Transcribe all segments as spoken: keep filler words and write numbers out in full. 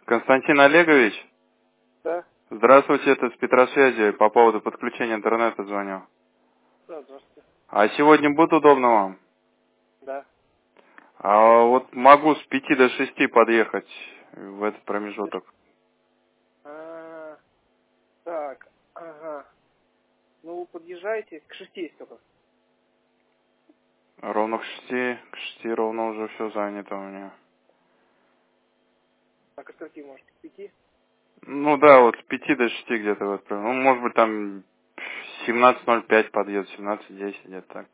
Константин Олегович, Да. здравствуйте, это с Петросвязи, по поводу подключения интернета звоню. Да, здравствуйте. А сегодня будет удобно вам? Да. А вот могу с пяти до шести подъехать в этот промежуток. А, так, ага. Ну, подъезжайте, к шести есть только. Ровно к шести, к шести ровно уже все занято у меня. А к скольки, может, к пяти? Ну да, вот с пяти до шести где-то вот. Ну, может быть, там семнадцать ноль пять подъедет, семнадцать десять где-то так.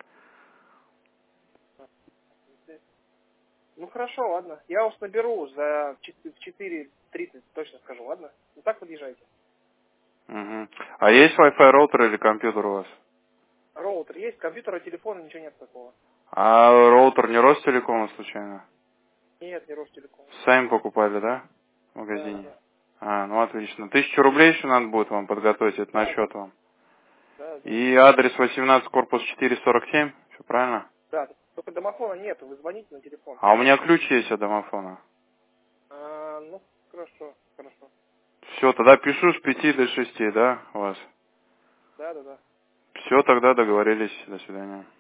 Ну, хорошо, ладно. Я вас наберу за четыре тридцать, точно скажу, ладно? Ну, так подъезжайте. Угу. А есть Wi-Fi роутер или компьютер у вас? Роутер есть, компьютера, телефона, ничего нет такого. А роутер не Ростелекома случайно? Нет, не Ростелеком. Сами покупали, да? В Да, да, магазине? да. А, ну отлично. Тысячу рублей еще надо будет вам подготовить, это на Да, счет вам. да, да. И адрес восемнадцать, корпус четыре сорок семь, все правильно? Да, только домофона нет, вы звоните на телефон. А у меня ключ есть от домофона. А, ну, хорошо, хорошо. Все, тогда пишу с пяти до шести, да, у вас? Да, да, да. Все, тогда договорились. До свидания.